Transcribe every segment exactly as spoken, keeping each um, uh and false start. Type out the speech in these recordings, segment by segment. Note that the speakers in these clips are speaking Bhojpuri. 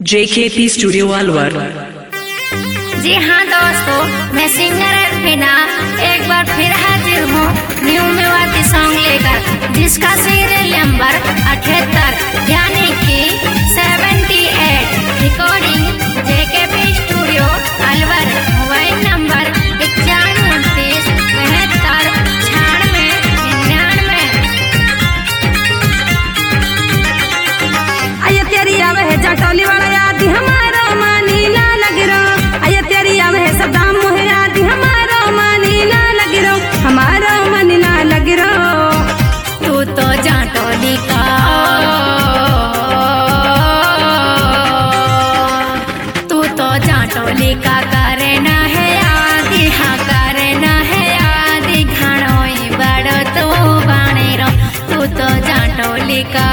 JKP studio Alwar. जी हाँ दोस्तों, मैं सिंगर अरफिना एक बार फिर हाजिर हूँ न्यू मेवाती सॉन्ग लेकर, जिसका सीरियल नंबर अठहत्तर यानी कि अठहत्तर। Recording JKP studio Alwar. Mobile number इक्यानवे उनतीस बहत्तर छियानवे निन्यानवे। आया तेरी आवे है जटौली वाला याद हमारा मानी ना लग रो। आया तेरी आवे है सदाम मोहे याद हमारा मानी ना लग रो, हमारा मन ना लग रो। तू तो जटौली का तू तो जटौली का करना है याद, हाँ करना है याद। घाणोई बड़ो तो बाणे रो, तू तो जटौली का।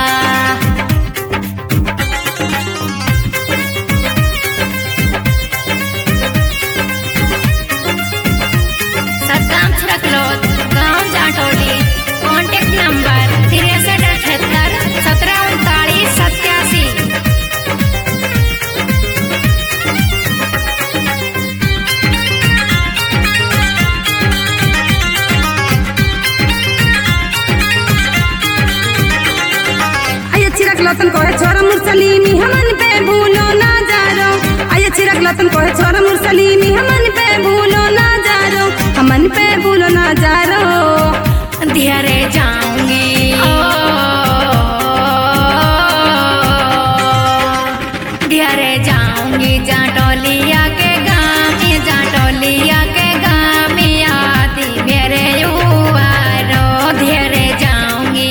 लतन को है छोरा मुरसलीमी हमन पे भूलो ना जारो। आये छिरक लतन को है छोरा मुरसलीमी हमन पे भूलो ना जारो, हमन पे भूलो ना जारो। धीरे जाऊंगी धीरे जाऊंगी जटौलिया के गाँव, जटौलिया के गाँव याद मेरे युवारो। धीरे जाऊंगी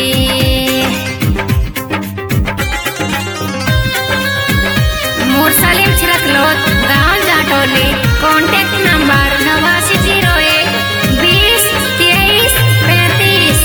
मुरसलीम छिरकलोत गाँव जटौली। कॉन्टेक्ट नंबर नवासी जीरो एक बीस तेईस पैंतीस।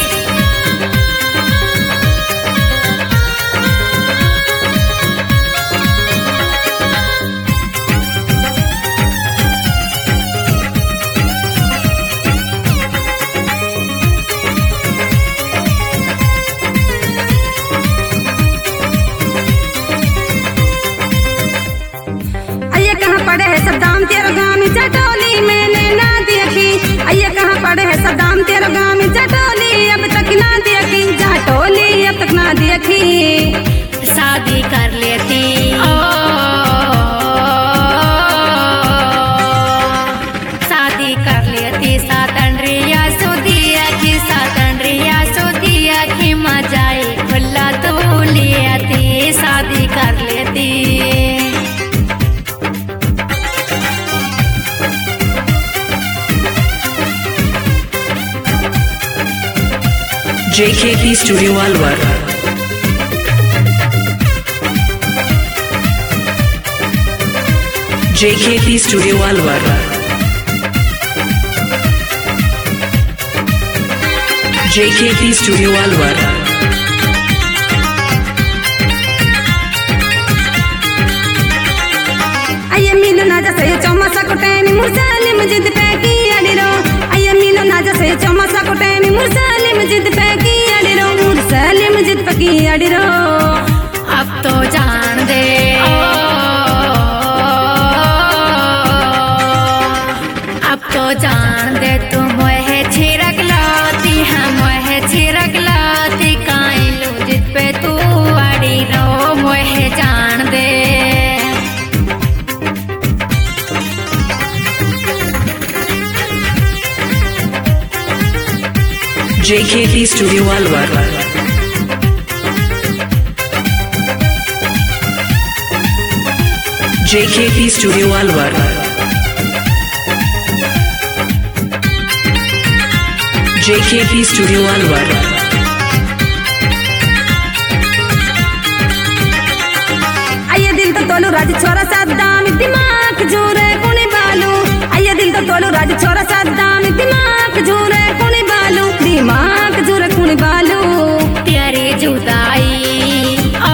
पड़े है सदाम तेरा गामी जटौली मैंने ना देखी। आइए कहाँ पड़े है सदाम तेरा गामी जटौली, अब तक ना देखी जटौली, अब तक ना देखी। शादी कर लेती ओ शादी कर लेती सातंड्रिया सुदिया की, सातंड्रिया सुदिया की मजाई खुला तो लियाती। शादी कर लेती JKP studio Alwar. JKP studio Alwar. JKP studio Alwar. आइए मिलो ना जैसे चौमासा कोटेनी मुरसलीम जिद पे की अड़िरो। आइए मिलो ना जैसे चौमासा कोटेनी मुरसलीम जिद पे की अड़िरो, मुरसलीम जिद पे की अड़िरो। अब तो जान दे अब तो जान दे तू मोहे छिरक लाती, हाँ मोहे छिरक लाती। काई लू जिद पे तू अड़ी रो, मोहे जान दे। JKP studio Alwar. JKP studio Alwar. JKP studio Alwar. आइए दिल तो तोलू राज छोरा सद्दाम दिमाग झूरे कुनी बालू। आइए दिल तो तोलू राज छोरा सद्दाम दिमाग झूरे कुनी बालू, दिमाग झूरे कुनी बालू। तेरी जुदाई ओ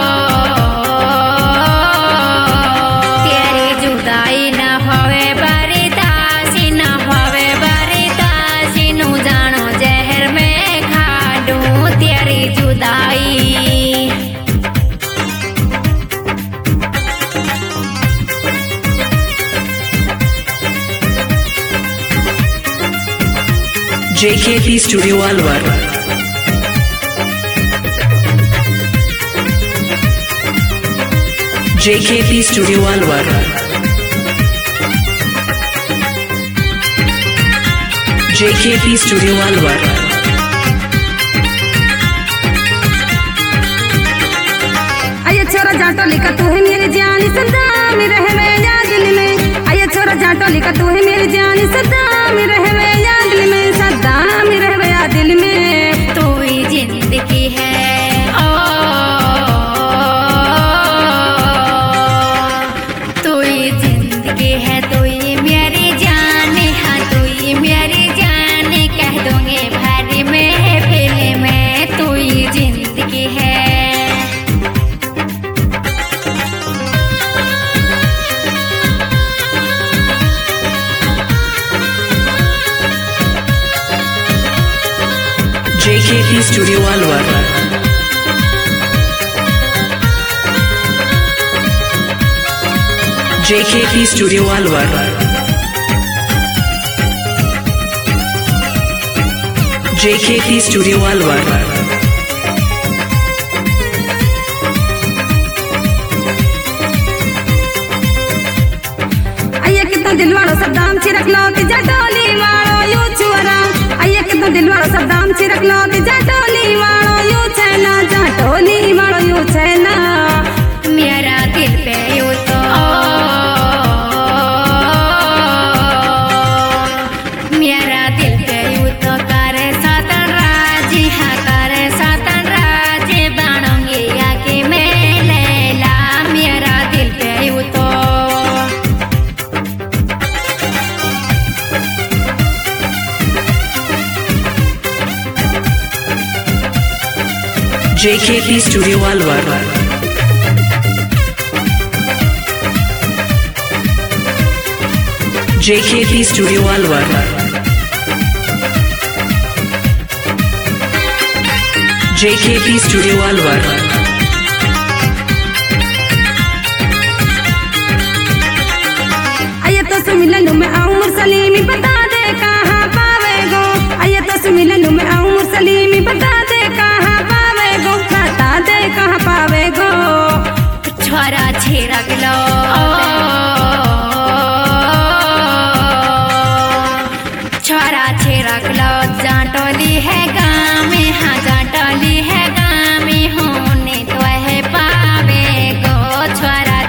तेरी जुदाई न होवे बरिदासी, न होवे बरिदासी। नु जानो जहर में खाडू तेरी जुदाई। J K P Studio Alwar. J K P Studio Alwar. J K P Studio Alwar. आये छोरा जाटो लिखा तू है मेरी जानी सदा में रहवे या दिल में। आये छोरा जाटो लिखा तू है मेरी जानी सदा में रहवे या दिल में, सदा में रहवे या दिल में। तू ही जिंदगी है ओ, तू ही जिंदगी है, तू ही मेरी जान, हाँ तू ही मेरी जान, कह दूंगे भारी में फेले में, तू ही जिंदगी है। J K P Studio Alwar. J K P Studio Alwar. J K P Studio Alwar. आये कितना दिल वालो सब दाम छिरक लो कि जटोली वालो यू छुरा। आये कितना दिल वालो सब दाम छिरक लो कि जटोली वालो यू छैना, जटोली वालो यू छैना। मेरा दिल पे यू तो मेरा दिल पे यू तो करे सातन राज, हाँ करे सातन राज, बनूंगी आके मैं लैला, मेरा दिल पे यू तो। J K P Studio Alwar. J K P Studio Alwar. J K P Studio Alwar. आये तो से मिलन में आऊं मुरसलीमी, बता दे कहाँ पावेगो। आये तो से मिलन में आऊं मुरसलीमी, बता दे कहाँ पावेगो, बता दे कहाँ पावेगो। छोरा छिरक लो